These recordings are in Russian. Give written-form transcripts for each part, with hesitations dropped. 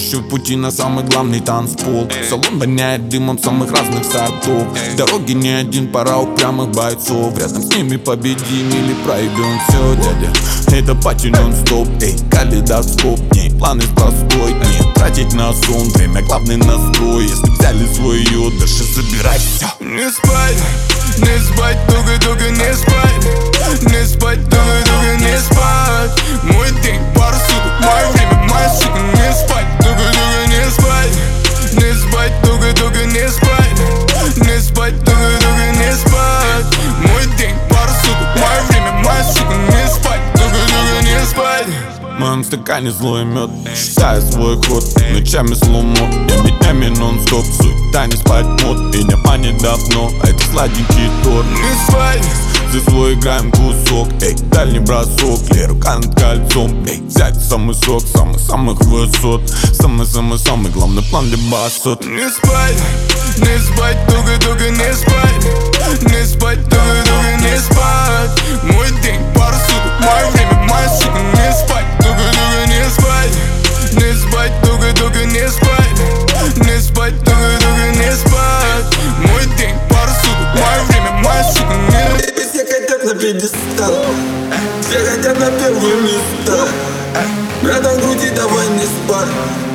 ищу пути на самый главный танцпол. Салон воняет дымом самых разных сортов. Дороги не один, пора упрямых бойцов. Рядом с ними победим или проебем все, дядя. Это пати нон-стоп, эй, калейдоскоп. Не планы простой, не тратить на сон. Время главный настрой. Если взяли свое, дальше забирайся. Не спать, не спать, долго-долго не спать. Не спать, долго-долго не спать. Мой день, пару суток, мое время, моя сука. Не спать, долго-долго не спать. Не спать, долго-долго не спать. Не спать, долго-долго не спать. Мой день, пару суток, мое время, моя сука. Не спать, долго-долго не спать. В моем стакане злой мед, считаю свой ход. Ночами сломо, я днями нон-стоп. Суета не спать мод, меня манит давно. Это сладенький торт. Не спать, за свой играем кусок, эй, дальний бросок. Лей рука над кольцом, эй, взять самый сок самых высот. Самый главный план для басот. не спать, долго-долго не спать. Не спать, долго-долго не спать. Мой день, пару суток, мое время, моя сука. Не спать, долго-долго не спать. Не спать, долго-долго не спать. Не спать, долго-долго не спать. Мой день, пару суток, мое время, моя сука. Не все хотят на пьедестал, все хотят на первые места. Братан, груди, давай не спать.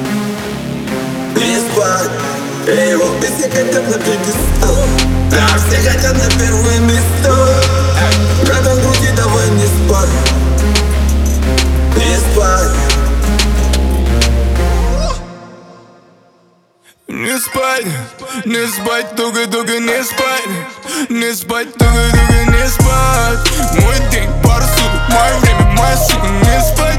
Не спать. Эй, вот все хотят на пьедестал, да, все хотят на первые места. Братан, груди, давай не спать. Не спать. Не спать, долго-долго не спать. Не спать, долго-долго не спать. Мой день, пару суток, мое время, моя сука. Не спать.